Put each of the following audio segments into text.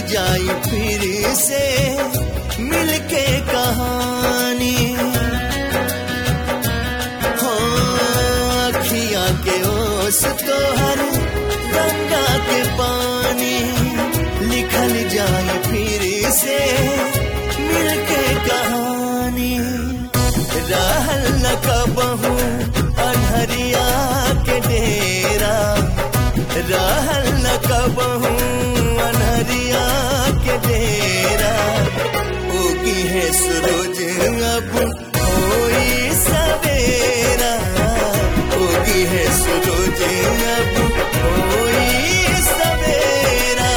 जाई फिर से मिलके कहानी। हो अखियां के ओस तो हर गंगा के पानी, लिखल जाए फिर से मिलके कहानी। रहल न कबहू अनहरिया के डेरा, रहल न कबहू अनहरिया के डेरा। उगी है सूरज अब होई सवेरा, उगी है सूरज अब होई सवेरा।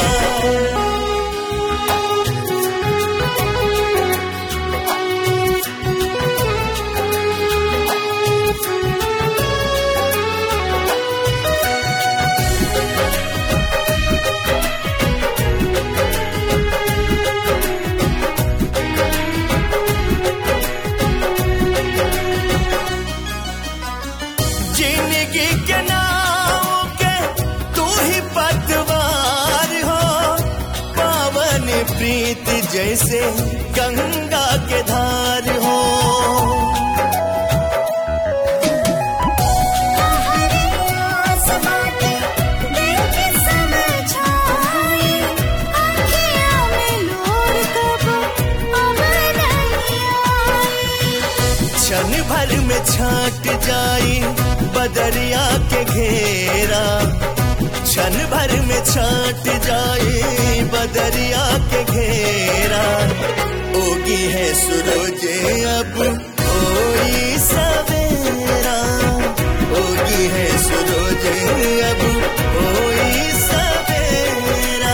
जिंदगी के नाव के तू ही पतवार हो, पावन प्रीत जैसे गंगा के धार हो। क्षण भर में छाट जाई बदरिया के घेरा, क्षण भर में छाट जाई बदरिया के घेरा। उगी है सूरज अब होई सवेरा, उगी है सूरज अब होई सवेरा।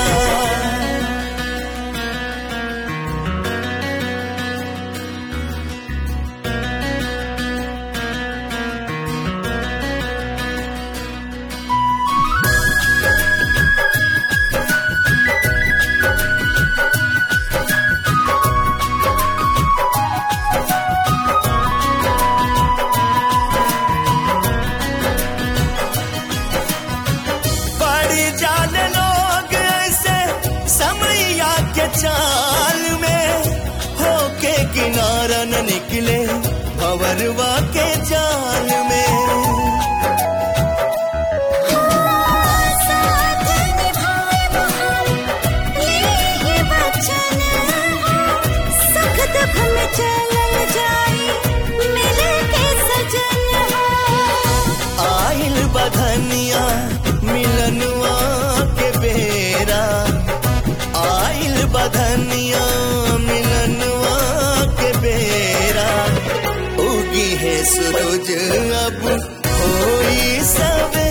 चाल में होके किनारा न निकले भंवरवा के जाल में। साथ निभाए हम ये वचन, सुख दुख में चलल जाई मिल के सजन। आइल बधनिया मिलनुआ के बेरा, आइल बधनिया मिलनुआ के बेरा। उगी है सूरज अब होई सवेरा।